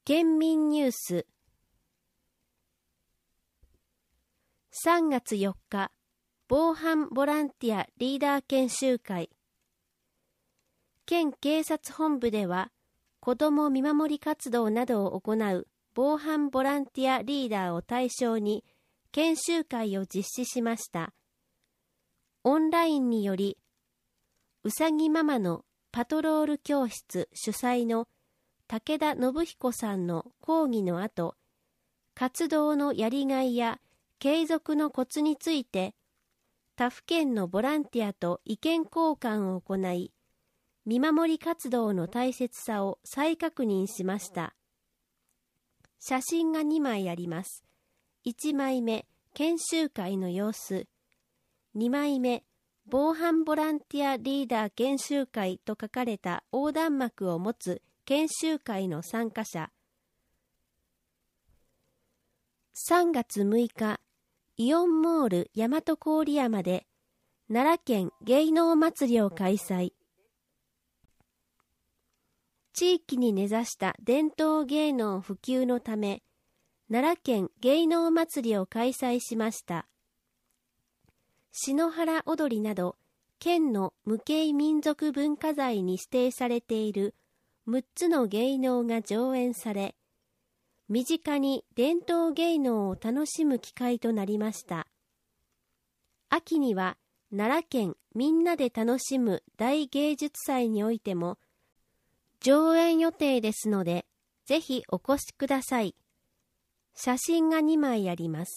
県民ニュース。3月4日、防犯ボランティアリーダー研修会。県警察本部では、子ども見守り活動などを行う防犯ボランティアリーダーを対象に研修会を実施しました。オンラインにより、うさぎママのパトロール教室主催の武田信彦さんの講義の後、活動のやりがいや継続のコツについて、他府県のボランティアと意見交換を行い、見守り活動の大切さを再確認しました。写真が2枚あります。1枚目、研修会の様子。2枚目、防犯ボランティアリーダー研修会と書かれた横断幕を持つ研修会の参加者。3月6日、イオンモール大和郡山で奈良県芸能祭りを開催。地域に根ざした伝統芸能普及のため、奈良県芸能祭りを開催しました。篠原踊りなど、県の無形民族文化財に指定されている6つの芸能が上演され、身近に伝統芸能を楽しむ機会となりました。秋には奈良県みんなで楽しむ大芸術祭においても上演予定ですので、ぜひお越しください。写真が2枚あります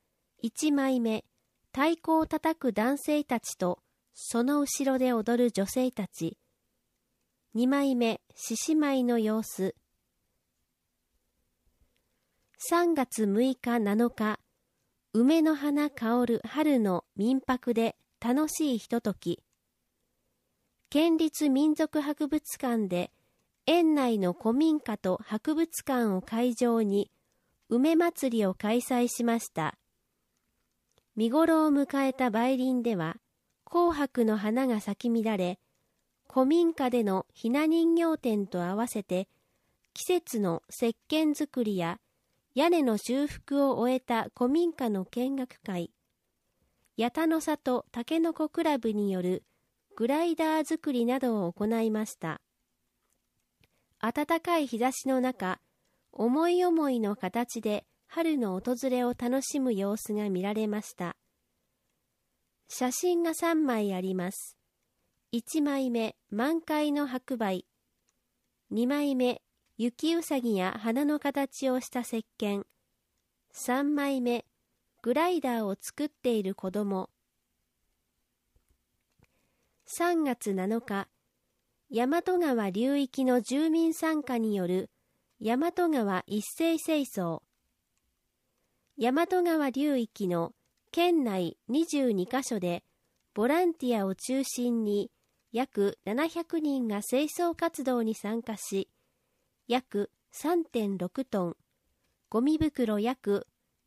。1枚目、太鼓を叩く男性たちとその後ろで踊る女性たち。2枚目、獅子舞の様子。3月6日7日、梅の花香る春の民泊で楽しいひととき。県立民族博物館で園内の古民家と博物館を会場に梅祭りを開催しました。見頃を迎えた梅林では紅白の花が咲き乱れ、古民家でのひな人形展と合わせて季節の石鹸作りや屋根の修復を終えた古民家の見学会、八田の里たけのこクラブによるグライダー作りなどを行いました。暖かい日差しの中、思い思いの形で春の訪れを楽しむ様子が見られました。写真が3枚あります。1枚目、満開の白梅。2枚目、雪うさぎや花の形をした石鹸。3枚目、グライダーを作っている子供。3月7日、大和川流域の住民参加による大和川一斉清掃。大和川流域の県内22カ所でボランティアを中心に約700人が清掃活動に参加し、約 3.6 トン、ゴミ袋約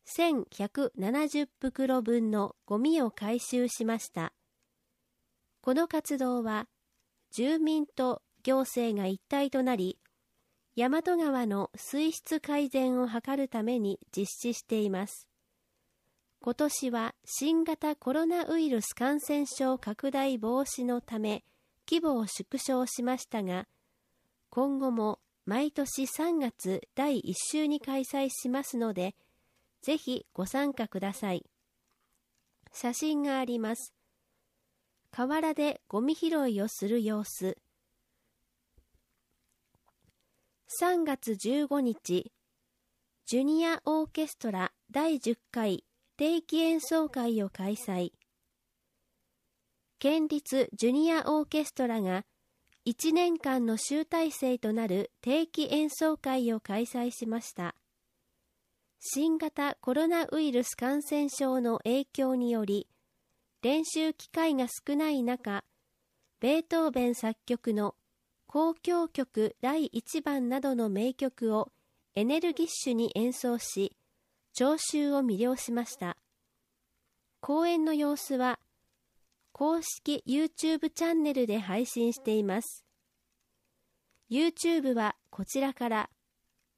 1170袋分のゴミを回収しました。この活動は住民と行政が一体となり、大和川の水質改善を図るために実施しています。今年は新型コロナウイルス感染症拡大防止のため規模を縮小しましたが、今後も毎年3月第1週に開催しますので、ぜひご参加ください。写真があります。河原でゴミ拾いをする様子。3月15日、ジュニアオーケストラ第10回定期演奏会を開催。県立ジュニアオーケストラが1年間の集大成となる定期演奏会を開催しました。新型コロナウイルス感染症の影響により、練習機会が少ない中、ベートーベン作曲の交響曲第1番などの名曲をエネルギッシュに演奏し、聴衆を魅了しました。公演の様子は、公式 YouTube チャンネルで配信しています。YouTube はこちらから、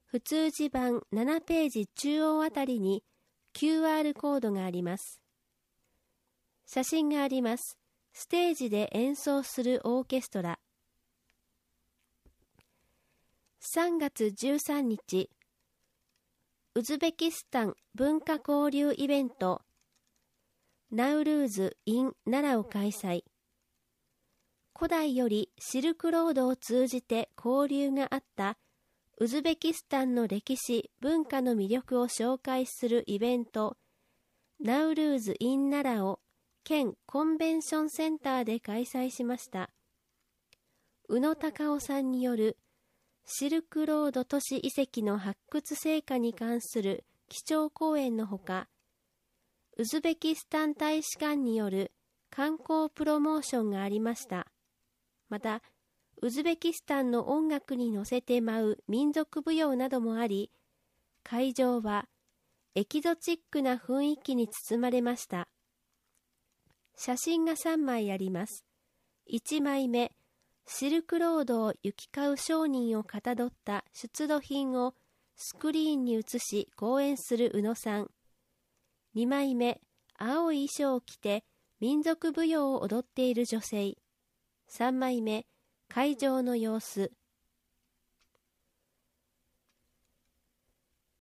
普通字版7ページ中央あたりに QR コードがあります。写真があります。ステージで演奏するオーケストラ。3月13日、ウズベキスタン文化交流イベントナウルーズ in 奈良を開催。古代よりシルクロードを通じて交流があったウズベキスタンの歴史・文化の魅力を紹介するイベントナウルーズ in 奈良を県コンベンションセンターで開催しました。宇野隆夫さんによるシルクロード都市遺跡の発掘成果に関する基調講演のほか、ウズベキスタン大使館による観光プロモーションがありました。また、ウズベキスタンの音楽に乗せて舞う民族舞踊などもあり、会場はエキゾチックな雰囲気に包まれました。写真が3枚あります。1枚目、シルクロードを行き交う商人をかたどった出土品をスクリーンに映し講演する宇野さん。2枚目、青い衣装を着て民族舞踊を踊っている女性。3枚目、会場の様子。